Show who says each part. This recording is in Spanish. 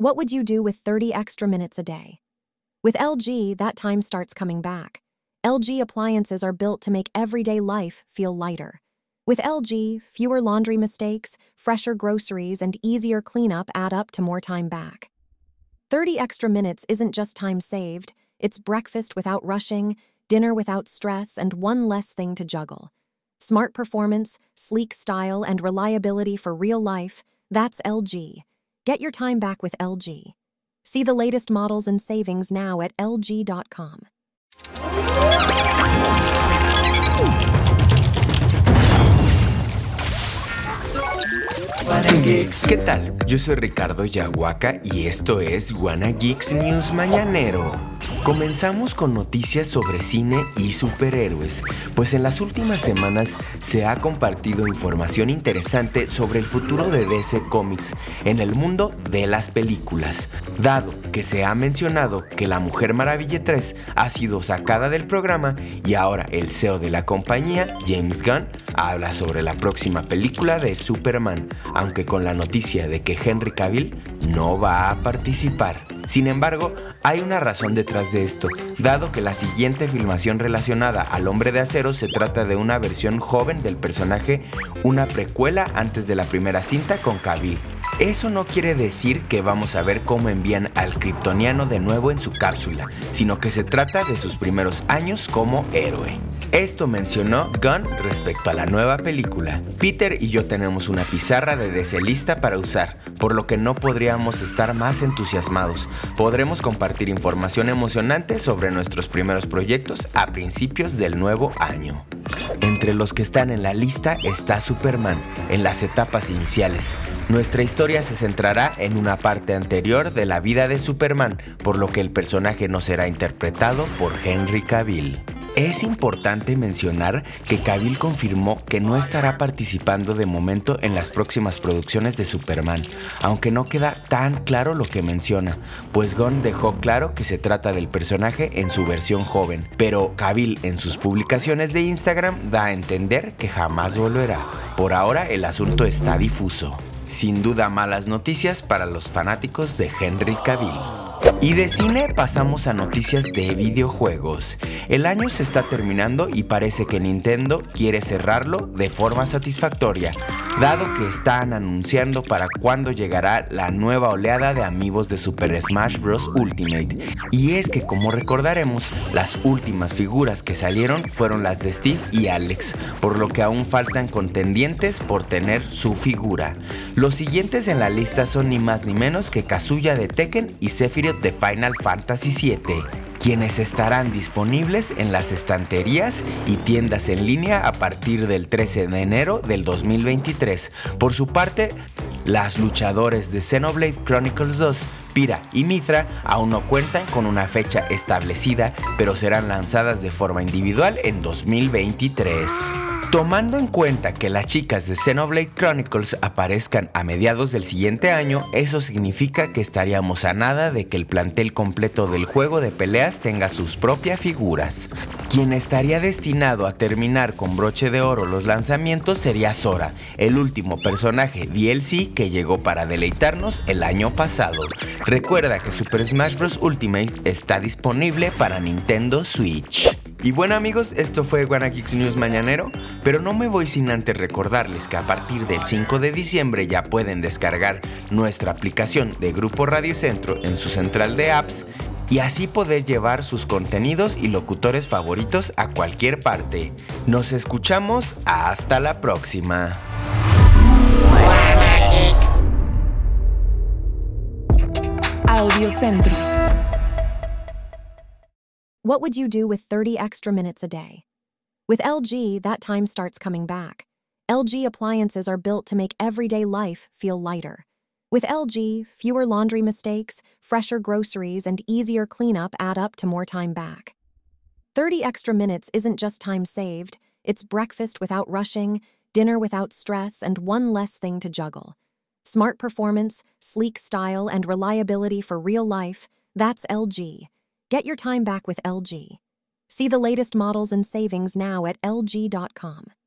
Speaker 1: What would you do with 30 extra minutes a day? With LG, that time starts coming back. LG appliances are built to make everyday life feel lighter. With LG, fewer laundry mistakes, fresher groceries, and easier cleanup add up to more time back. 30 extra minutes isn't just time saved, it's breakfast without rushing, dinner without stress, and one less thing to juggle. Smart performance, sleek style, and reliability for real life, that's LG. Get your time back with LG. See the latest models and savings now at LG.com.
Speaker 2: ¿Qué tal? Yo soy Ricardo Yahuaca y esto es Wanna Geeks News Mañanero. Comenzamos con noticias sobre cine y superhéroes, pues en las últimas semanas se ha compartido información interesante sobre el futuro de DC Comics en el mundo de las películas, dado que se ha mencionado que La Mujer Maravilla 3 ha sido sacada del programa y ahora el CEO de la compañía, James Gunn, habla sobre la próxima película de Superman, aunque con la noticia de que Henry Cavill no va a participar. Sin embargo, hay una razón detrás de esto, dado que la siguiente filmación relacionada al Hombre de Acero se trata de una versión joven del personaje, una precuela antes de la primera cinta con Cavill. Eso no quiere decir que vamos a ver cómo envían al kryptoniano de nuevo en su cápsula, sino que se trata de sus primeros años como héroe. Esto mencionó Gunn respecto a la nueva película. Peter y yo tenemos una pizarra de DC lista para usar, por lo que no podríamos estar más entusiasmados. Podremos compartir información emocionante sobre nuestros primeros proyectos a principios del nuevo año. Entre los que están en la lista está Superman, en las etapas iniciales. Nuestra historia se centrará en una parte anterior de la vida de Superman, por lo que el personaje no será interpretado por Henry Cavill. Es importante mencionar que Cavill confirmó que no estará participando de momento en las próximas producciones de Superman, aunque no queda tan claro lo que menciona, pues Gunn dejó claro que se trata del personaje en su versión joven, pero Cavill en sus publicaciones de Instagram da a entender que jamás volverá. Por ahora el asunto está difuso. Sin duda malas noticias para los fanáticos de Henry Cavill. Y de cine pasamos a noticias de videojuegos. El año se está terminando y parece que Nintendo quiere cerrarlo de forma satisfactoria, dado que están anunciando para cuándo llegará la nueva oleada de Amiibos de Super Smash Bros. Ultimate. Y es que, como recordaremos, las últimas figuras que salieron fueron las de Steve y Alex, por lo que aún faltan contendientes por tener su figura. Los siguientes en la lista son ni más ni menos que Kazuya de Tekken y Sephiroth de Final Fantasy VII, quienes estarán disponibles en las estanterías y tiendas en línea a partir del 13 de enero del 2023. Por su parte, las luchadores de Xenoblade Chronicles 2, Pyra y Mythra, aún no cuentan con una fecha establecida, pero serán lanzadas de forma individual en 2023. Tomando en cuenta que las chicas de Xenoblade Chronicles aparezcan a mediados del siguiente año, eso significa que estaríamos a nada de que el plantel completo del juego de peleas tenga sus propias figuras. Quien estaría destinado a terminar con broche de oro los lanzamientos sería Sora, el último personaje DLC que llegó para deleitarnos el año pasado. Recuerda que Super Smash Bros. Ultimate está disponible para Nintendo Switch. Y bueno amigos, esto fue Wanna Geeks News Mañanero, pero no me voy sin antes recordarles que a partir del 5 de diciembre ya pueden descargar nuestra aplicación de Grupo Radio Centro en su central de apps y así poder llevar sus contenidos y locutores favoritos a cualquier parte. Nos escuchamos hasta la próxima.
Speaker 3: Wanna Geeks. Audio Centro.
Speaker 1: What would you do with 30 extra minutes a day? With LG, that time starts coming back. LG appliances are built to make everyday life feel lighter. With LG, fewer laundry mistakes, fresher groceries, and easier cleanup add up to more time back. 30 extra minutes isn't just time saved, it's breakfast without rushing, dinner without stress, and one less thing to juggle. Smart performance, sleek style, and reliability for real life, that's LG. Get your time back with LG. See the latest models and savings now at LG.com.